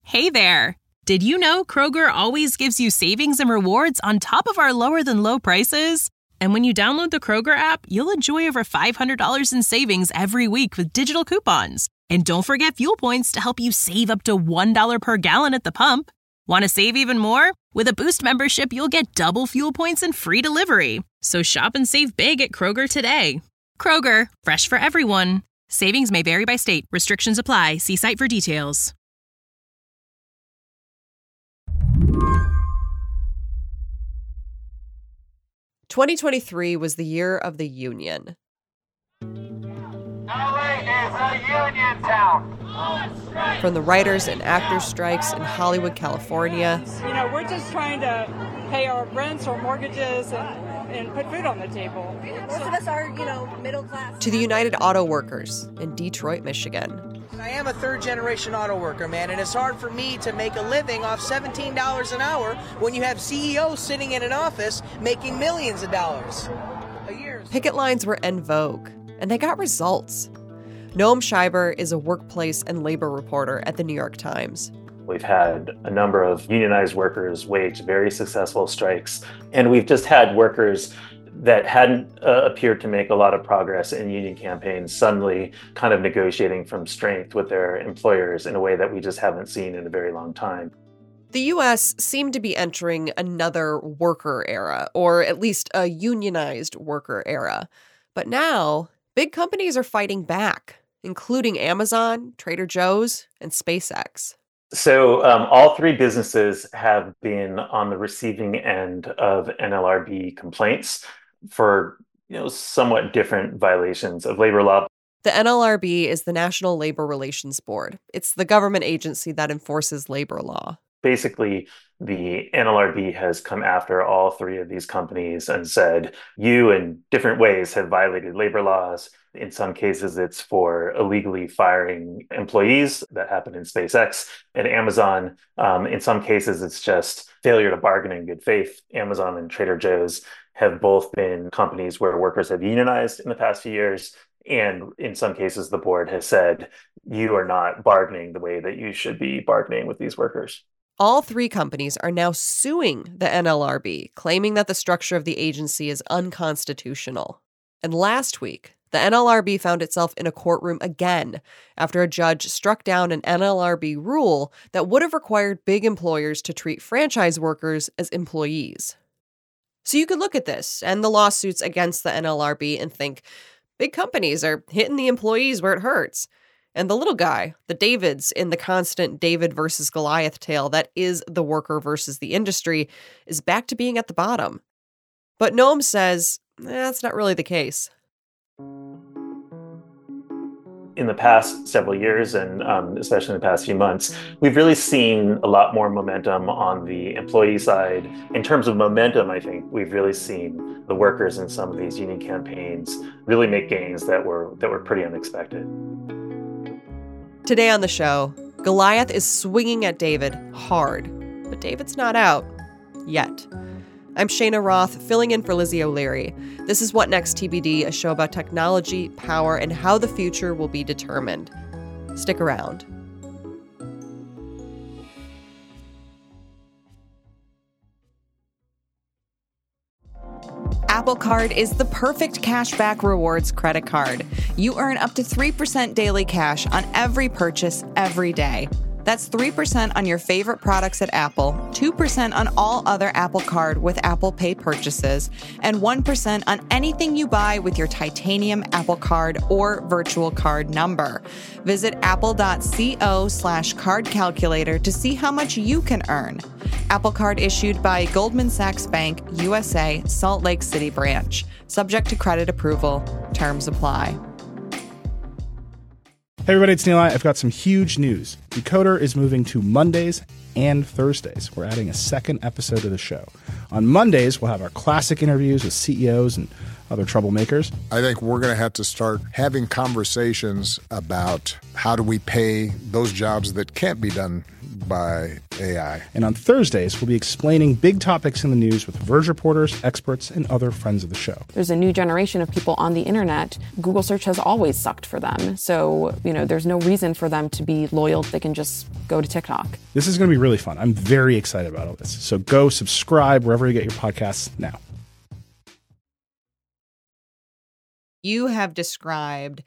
Hey there! Did you know Kroger always gives you savings and rewards on top of our lower-than-low prices? And when you download the Kroger app, you'll enjoy over $500 in savings every week with digital coupons. And don't forget fuel points to help you save up to $1 per gallon at the pump. Want to save even more? With a Boost membership, you'll get double fuel points and free delivery. So shop and save big at Kroger today. Kroger, fresh for everyone. Savings may vary by state. Restrictions apply. See site for details. "2023 was the year of the union." LA is a union town. From the writers and actors strikes in Hollywood, California. We're just trying to pay our rents or mortgages and put food on the table. Most of us are, middle class. To the United Auto Workers in Detroit, Michigan. I am a third-generation auto worker, man, and it's hard for me to make a living off $17 an hour when you have CEOs sitting in an office making millions of dollars a year. Picket lines were en vogue, and they got results. Noam Scheiber is a workplace and labor reporter at the New York Times. We've had a number of unionized workers wage very successful strikes, and we've just had workers that hadn't appeared to make a lot of progress in union campaigns suddenly kind of negotiating from strength with their employers in a way that we just haven't seen in a very long time. The U.S. seemed to be entering another worker era, or at least a unionized worker era. But now, big companies are fighting back, including Amazon, Trader Joe's, and SpaceX. So all three businesses have been on the receiving end of NLRB complaints for somewhat different violations of labor law. The NLRB is the National Labor Relations Board. It's the government agency that enforces labor law. Basically, the NLRB has come after all three of these companies and said, you in different ways have violated labor laws. In some cases, it's for illegally firing employees. That happened in SpaceX and Amazon. In some cases, it's just failure to bargain in good faith. Amazon and Trader Joe's have both been companies where workers have unionized in the past few years. And in some cases, the board has said, you are not bargaining the way that you should be bargaining with these workers. All three companies are now suing the NLRB, claiming that the structure of the agency is unconstitutional. And last week, the NLRB found itself in a courtroom again after a judge struck down an NLRB rule that would have required big employers to treat franchise workers as employees. So you could look at this and the lawsuits against the NLRB and think, big companies are hitting the employees where it hurts. And the little guy, the Davids in the constant David versus Goliath tale that is the worker versus the industry, is back to being at the bottom. But Noam says that's not really the case. In the past several years, and especially in the past few months, we've really seen a lot more momentum on the employee side. In terms of momentum, I think we've really seen the workers in some of these union campaigns really make gains that were pretty unexpected. Today on the show, Goliath is swinging at David hard, but David's not out. Yet. I'm Shayna Roth, filling in for Lizzie O'Leary. This is What Next TBD, a show about technology, power, and how the future will be determined. Stick around. Apple Card is the perfect cashback rewards credit card. You earn up to 3% daily cash on every purchase every day. That's 3% on your favorite products at Apple, 2% on all other Apple Card with Apple Pay purchases, and 1% on anything you buy with your titanium Apple Card or virtual card number. Visit apple.co/card calculator to see how much you can earn. Apple Card issued by Goldman Sachs Bank, USA, Salt Lake City branch. Subject to credit approval. Terms apply. Hey everybody, it's Neil. I've got some huge news. Decoder is moving to Mondays and Thursdays. We're adding a second episode to the show. On Mondays, we'll have our classic interviews with CEOs and other troublemakers. I think we're going to have to start having conversations about how do we pay those jobs that can't be done by AI. And on Thursdays, we'll be explaining big topics in the news with Verge reporters, experts, and other friends of the show. There's a new generation of people on the internet. Google search has always sucked for them. So, there's no reason for them to be loyal. They can just go to TikTok. This is going to be really fun. I'm very excited about all this. So go subscribe wherever you get your podcasts now. You have described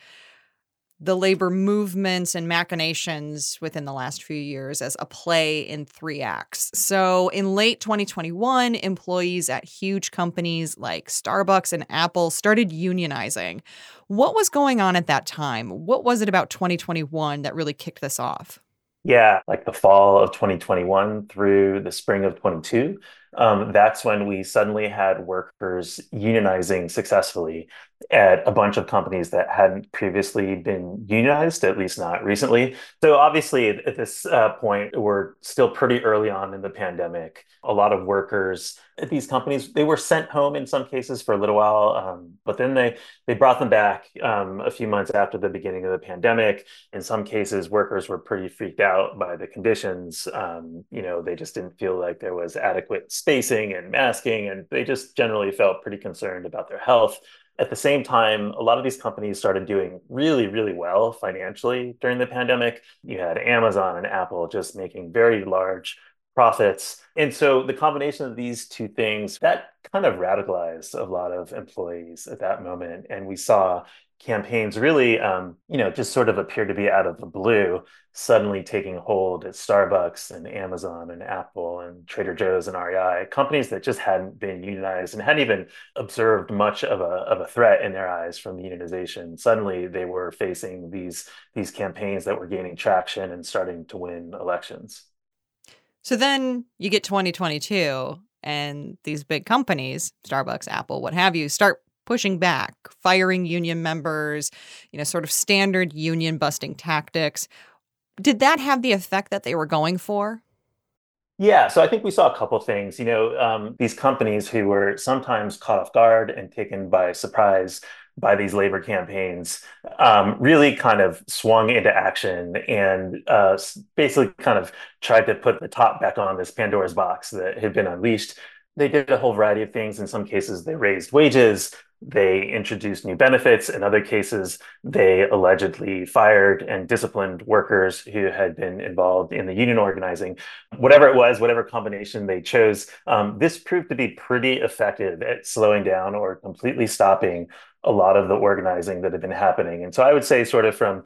the labor movements and machinations within the last few years as a play in three acts. So in late 2021, employees at huge companies like Starbucks and Apple started unionizing. What was going on at that time? What was it about 2021 that really kicked this off? Yeah, like the fall of 2021 through the spring of 22. That's when we suddenly had workers unionizing successfully at a bunch of companies that hadn't previously been unionized, at least not recently. So obviously at this point, we're still pretty early on in the pandemic. A lot of workers at these companies, they were sent home in some cases for a little while, but then they brought them back a few months after the beginning of the pandemic. In some cases, workers were pretty freaked out by the conditions. They just didn't feel like there was adequate spacing and masking, and they just generally felt pretty concerned about their health. At the same time, a lot of these companies started doing really, really well financially during the pandemic. You had Amazon and Apple just making very large profits. And so the combination of these two things, that kind of radicalized a lot of employees at that moment. And we saw campaigns really, just sort of appear to be out of the blue, suddenly taking hold at Starbucks and Amazon and Apple and Trader Joe's and REI, companies that just hadn't been unionized and hadn't even observed much of a threat in their eyes from unionization. Suddenly they were facing these campaigns that were gaining traction and starting to win elections. So then you get 2022 and these big companies, Starbucks, Apple, what have you, start pushing back, firing union members, sort of standard union busting tactics. Did that have the effect that they were going for? Yeah, so I think we saw a couple things. These companies who were sometimes caught off guard and taken by surprise by these labor campaigns really kind of swung into action and basically kind of tried to put the top back on this Pandora's box that had been unleashed. They did a whole variety of things. In some cases, they raised wages. They introduced new benefits. In other cases, they allegedly fired and disciplined workers who had been involved in the union organizing. Whatever it was, whatever combination they chose, this proved to be pretty effective at slowing down or completely stopping a lot of the organizing that had been happening. And so I would say sort of from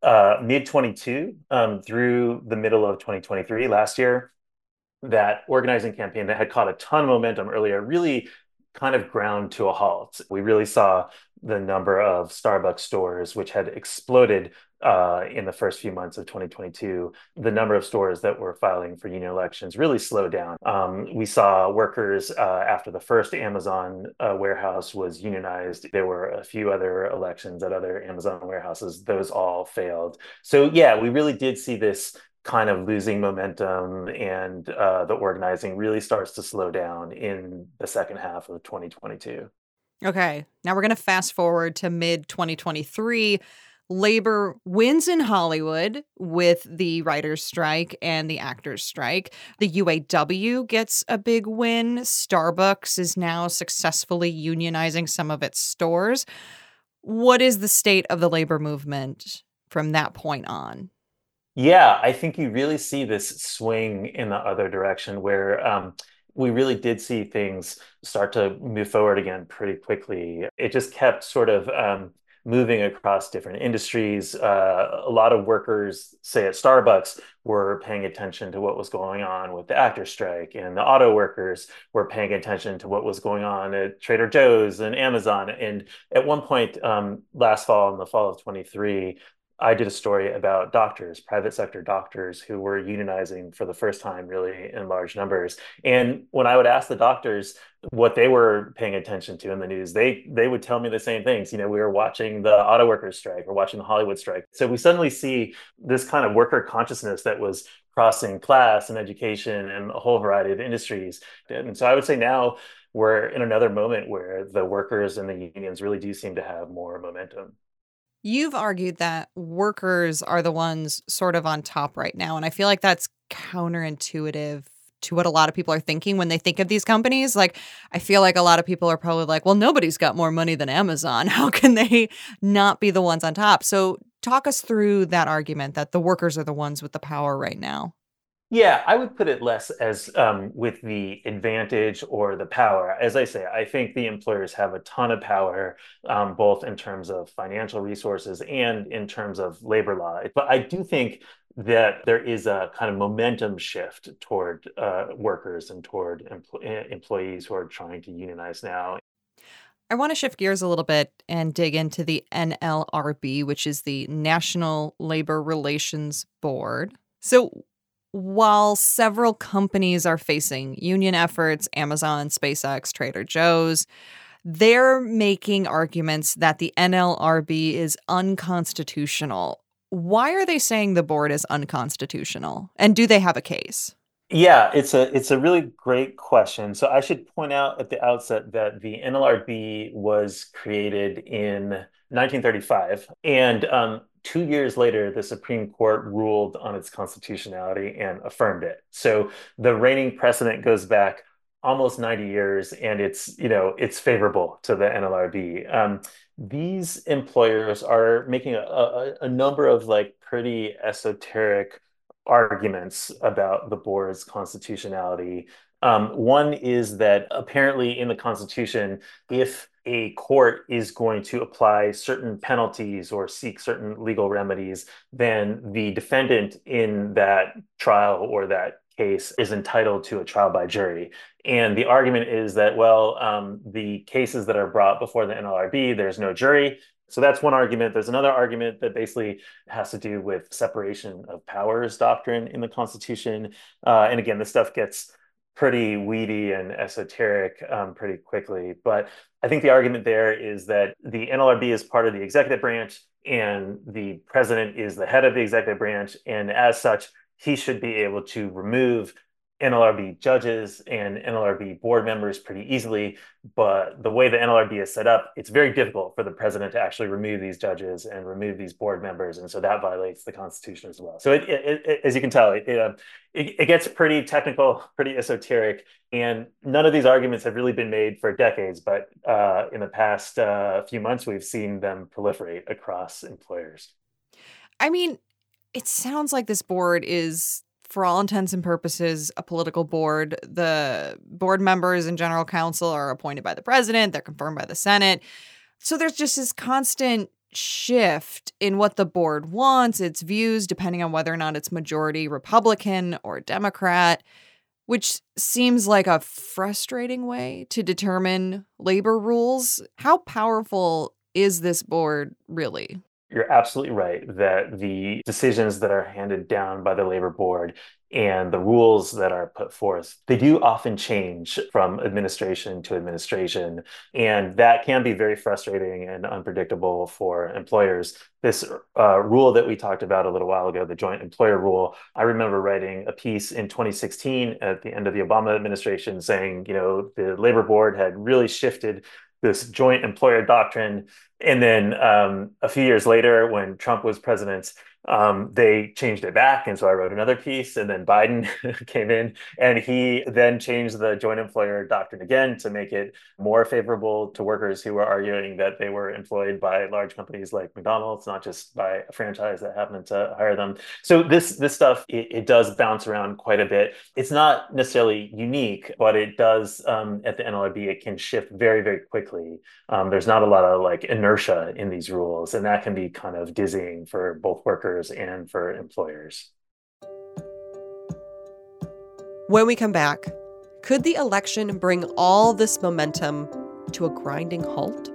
mid-22 through the middle of 2023 last year, that organizing campaign that had caught a ton of momentum earlier really kind of ground to a halt. We really saw the number of Starbucks stores, which had exploded in the first few months of 2022, the number of stores that were filing for union elections really slowed down. We saw workers after the first Amazon warehouse was unionized. There were a few other elections at other Amazon warehouses. Those all failed. So yeah, we really did see this kind of losing momentum, and the organizing really starts to slow down in the second half of 2022. Okay, now we're going to fast forward to mid-2023. Labor wins in Hollywood with the writers' strike and the actors' strike. The UAW gets a big win. Starbucks is now successfully unionizing some of its stores. What is the state of the labor movement from that point on? Yeah, I think you really see this swing in the other direction where we really did see things start to move forward again pretty quickly. It just kept sort of moving across different industries. A lot of workers, say at Starbucks, were paying attention to what was going on with the actor strike, and the auto workers were paying attention to what was going on at Trader Joe's and Amazon. And at one point last fall, in the fall of 23, I did a story about doctors, private sector doctors who were unionizing for the first time really in large numbers. And when I would ask the doctors what they were paying attention to in the news, they would tell me the same things. We were watching the auto workers strike or watching the Hollywood strike. So we suddenly see this kind of worker consciousness that was crossing class and education and a whole variety of industries. And so I would say now we're in another moment where the workers and the unions really do seem to have more momentum. You've argued that workers are the ones sort of on top right now, and I feel like that's counterintuitive to what a lot of people are thinking when they think of these companies. Like, I feel like a lot of people are probably like, well, nobody's got more money than Amazon. How can they not be the ones on top? So talk us through that argument that the workers are the ones with the power right now. Yeah, I would put it less as with the advantage or the power. As I say, I think the employers have a ton of power, both in terms of financial resources and in terms of labor law. But I do think that there is a kind of momentum shift toward workers and toward employees who are trying to unionize now. I want to shift gears a little bit and dig into the NLRB, which is the National Labor Relations Board. So while several companies are facing union efforts, Amazon, SpaceX, Trader Joe's, they're making arguments that the NLRB is unconstitutional. Why are they saying the board is unconstitutional? And do they have a case? Yeah, it's a really great question. So I should point out at the outset that the NLRB was created in 1935, and 2 years later, the Supreme Court ruled on its constitutionality and affirmed it. So the reigning precedent goes back almost 90 years, and it's favorable to the NLRB. These employers are making a number of pretty esoteric arguments about the board's constitutionality. One is that apparently in the Constitution, if a court is going to apply certain penalties or seek certain legal remedies, then the defendant in that trial or that case is entitled to a trial by jury. And the argument is that, the cases that are brought before the NLRB, there's no jury. So that's one argument. There's another argument that basically has to do with separation of powers doctrine in the Constitution. And again, this stuff gets pretty weedy and esoteric pretty quickly. But I think the argument there is that the NLRB is part of the executive branch and the president is the head of the executive branch. And as such, he should be able to remove NLRB judges and NLRB board members pretty easily. But the way the NLRB is set up, it's very difficult for the president to actually remove these judges and remove these board members. And so that violates the Constitution as well. So as you can tell, it gets pretty technical, pretty esoteric. And none of these arguments have really been made for decades. But in the past few months, we've seen them proliferate across employers. I mean, it sounds like this board is, for all intents and purposes, a political board. The board members and general counsel are appointed by the president. They're confirmed by the Senate. So there's just this constant shift in what the board wants, its views, depending on whether or not it's majority Republican or Democrat, which seems like a frustrating way to determine labor rules. How powerful is this board really? You're absolutely right that the decisions that are handed down by the labor board and the rules that are put forth, they do often change from administration to administration. And that can be very frustrating and unpredictable for employers. This rule that we talked about a little while ago, the joint employer rule, I remember writing a piece in 2016 at the end of the Obama administration saying, the labor board had really shifted this joint employer doctrine. And then a few years later, when Trump was president, they changed it back. And so I wrote another piece, and then Biden came in and he then changed the joint employer doctrine again to make it more favorable to workers who were arguing that they were employed by large companies like McDonald's, not just by a franchise that happened to hire them. So this stuff, it does bounce around quite a bit. It's not necessarily unique, but it does at the NLRB, it can shift very, very quickly. There's not a lot of inertia in these rules, and that can be kind of dizzying for both workers and for employers. When we come back, could the election bring all this momentum to a grinding halt?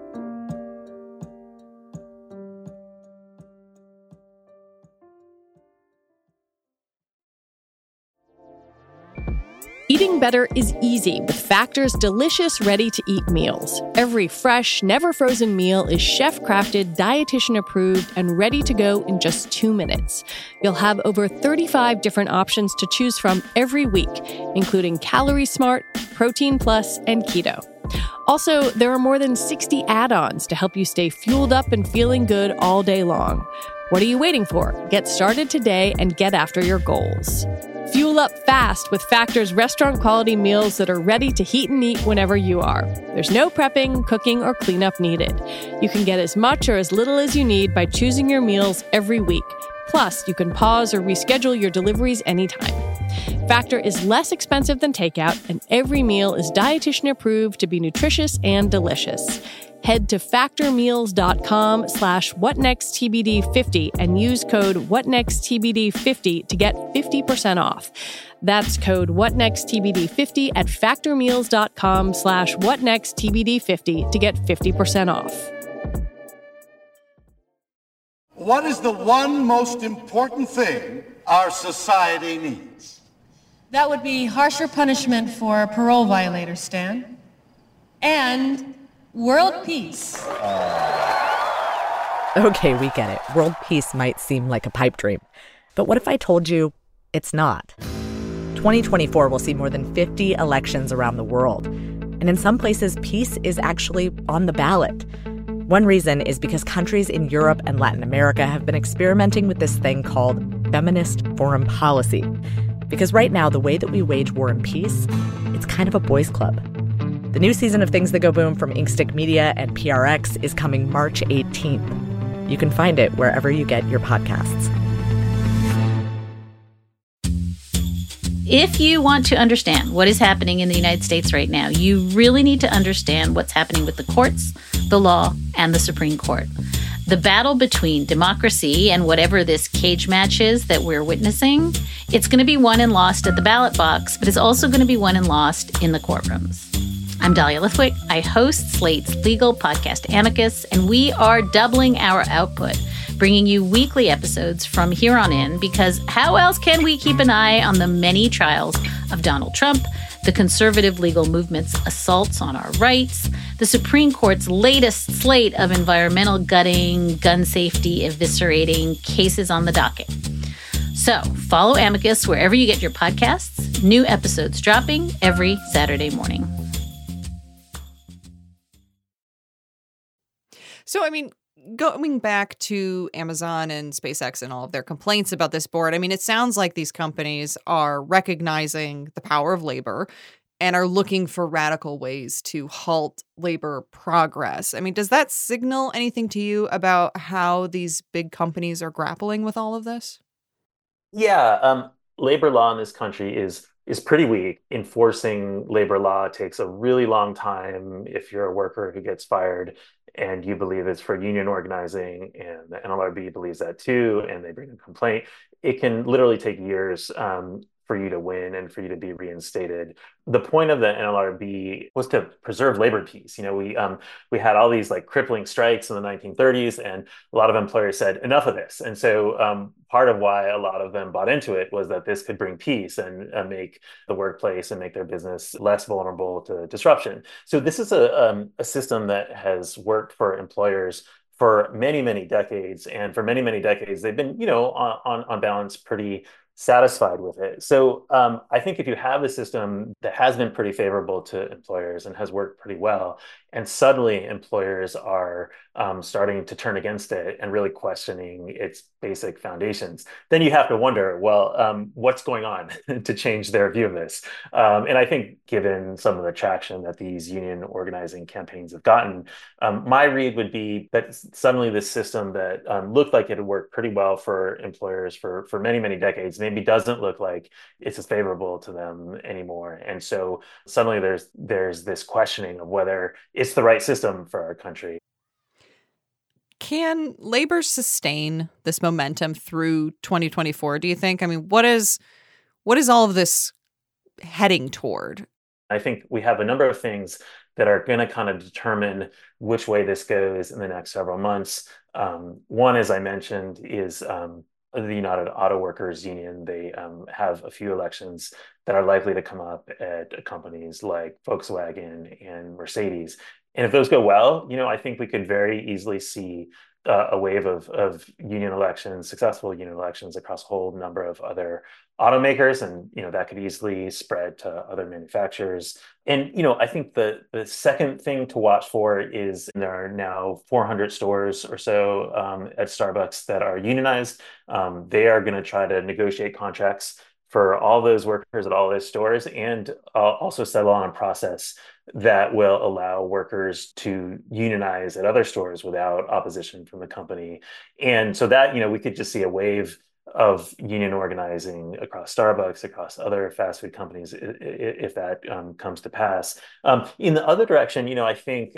Eating better is easy with Factor's delicious, ready-to-eat meals. Every fresh, never-frozen meal is chef-crafted, dietitian-approved, and ready to go in just 2 minutes. You'll have over 35 different options to choose from every week, including Calorie Smart, Protein Plus, and Keto. Also, there are more than 60 add-ons to help you stay fueled up and feeling good all day long. What are you waiting for? Get started today and get after your goals. Fuel up fast with Factor's restaurant-quality meals that are ready to heat and eat whenever you are. There's no prepping, cooking, or cleanup needed. You can get as much or as little as you need by choosing your meals every week. Plus, you can pause or reschedule your deliveries anytime. Factor is less expensive than takeout, and every meal is dietitian approved to be nutritious and delicious. Head to factormeals.com/whatnexttbd50 and use code whatnexttbd50 to get 50% off. That's code whatnexttbd50 at factormeals.com/whatnexttbd50 to get 50% off. What is the one most important thing our society needs? That would be harsher punishment for parole violators, Stan. And world peace. Okay, we get it. World peace might seem like a pipe dream. But what if I told you it's not? 2024 will see more than 50 elections around the world. And in some places, peace is actually on the ballot. One reason is because countries in Europe and Latin America have been experimenting with this thing called feminist foreign policy. Because right now, the way that we wage war and peace, it's kind of a boys' club. The new season of Things That Go Boom from Inkstick Media and PRX is coming March 18th. You can find it wherever you get your podcasts. If you want to understand what is happening in the United States right now, you really need to understand what's happening with the courts, the law, and the Supreme Court. The battle between democracy and whatever this cage match is that we're witnessing, it's going to be won and lost at the ballot box, but it's also going to be won and lost in the courtrooms. I'm Dahlia Lithwick. I host Slate's legal podcast Amicus, and we are doubling our output, bringing you weekly episodes from here on in, because how else can we keep an eye on the many trials of Donald Trump, the conservative legal movement's assaults on our rights, the Supreme Court's latest slate of environmental gutting, gun safety eviscerating cases on the docket. So follow Amicus wherever you get your podcasts. New episodes dropping every Saturday morning. So, I mean, going back to Amazon and SpaceX and all of their complaints about this board, I mean, it sounds like these companies are recognizing the power of labor and are looking for radical ways to halt labor progress. I mean, does that signal anything to you about how these big companies are grappling with all of this? Yeah, labor law in this country is pretty weak. Enforcing labor law takes a really long time if you're a worker who gets fired and you believe it's for union organizing, and the NLRB believes that too, and they bring a complaint. It can literally take years for you to win and for you to be reinstated. The point of the NLRB was to preserve labor peace. You know, we had all these like crippling strikes in the 1930s, and a lot of employers said, enough of this. And so part of why a lot of them bought into it was that this could bring peace and make the workplace and make their business less vulnerable to disruption. So this is a system that has worked for employers for many, many decades. And for many, many decades, they've been, you know, on balance, pretty satisfied with it. So I think if you have a system that has been pretty favorable to employers and has worked pretty well, and suddenly employers are starting to turn against it and really questioning its basic foundations, then you have to wonder, well, what's going on to change their view of this? And I think given some of the traction that these union organizing campaigns have gotten, my read would be that suddenly this system that looked like it had worked pretty well for employers for many, many decades maybe doesn't look like it's as favorable to them anymore. And so suddenly there's this questioning of whether it's the right system for our country. Can labor sustain this momentum through 2024, do you think? I mean, what is all of this heading toward? I think we have a number of things that are going to kind of determine which way this goes in the next several months. One, as I mentioned, is the United Auto Workers Union. They have a few elections that are likely to come up at companies like Volkswagen and Mercedes. And if those go well, you know, I think we could very easily see a wave of union elections, successful union elections across a whole number of other automakers, and that could easily spread to other manufacturers. And I think the second thing to watch for is there are now 400 stores or so at Starbucks that are unionized. They are going to try to negotiate contracts for all those workers at all those stores, and also settle on a process that will allow workers to unionize at other stores without opposition from the company. And so that, we could just see a wave of union organizing across Starbucks, across other fast food companies, if that comes to pass. In the other direction, I think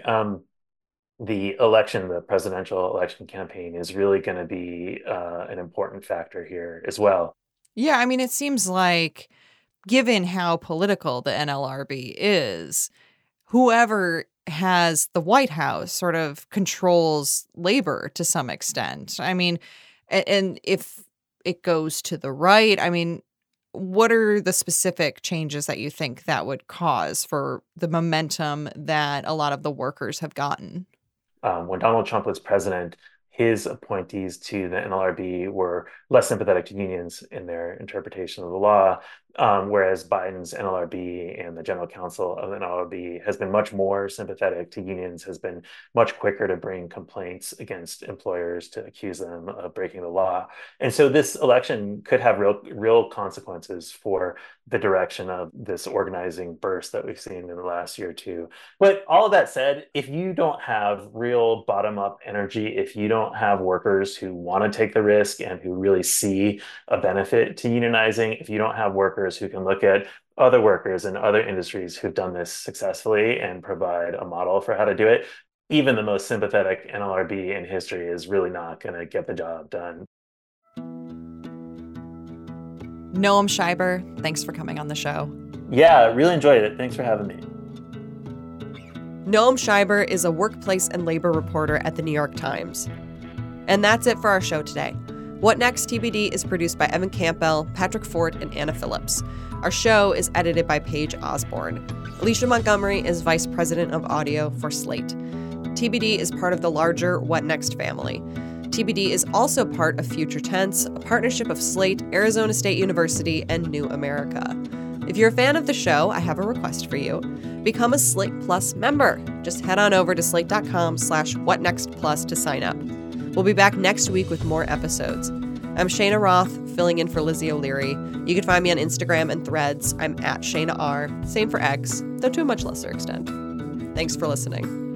the presidential election campaign is really going to be an important factor here as well. Yeah, I mean, it seems like, given how political the NLRB is, whoever has the White House sort of controls labor to some extent. I mean, and if it goes to the right, I mean, what are the specific changes that you think that would cause for the momentum that a lot of the workers have gotten? When Donald Trump was president, his appointees to the NLRB were less sympathetic to unions in their interpretation of the law, whereas Biden's NLRB and the general counsel of the NLRB has been much more sympathetic to unions, has been much quicker to bring complaints against employers to accuse them of breaking the law. And so this election could have real consequences for the direction of this organizing burst that we've seen in the last year or two. But all of that said, if you don't have real bottom-up energy, if you don't have workers who want to take the risk and who really see a benefit to unionizing, if you don't have workers who can look at other workers in other industries who've done this successfully and provide a model for how to do it, even the most sympathetic NLRB in history is really not going to get the job done. Noam Scheiber, thanks for coming on the show. Yeah, really enjoyed it. Thanks for having me. Noam Scheiber is a workplace and labor reporter at the New York Times. And that's it for our show today. What Next TBD is produced by Evan Campbell, Patrick Fort, and Anna Phillips. Our show is edited by Paige Osborne. Alicia Montgomery is Vice President of Audio for Slate. TBD is part of the larger What Next family. TBD is also part of Future Tense, a partnership of Slate, Arizona State University, and New America. If you're a fan of the show, I have a request for you. Become a Slate Plus member. Just head on over to slate.com/whatnextplus to sign up. We'll be back next week with more episodes. I'm Shayna Roth, filling in for Lizzie O'Leary. You can find me on Instagram and Threads. I'm at Shayna R. Same for X, though to a much lesser extent. Thanks for listening.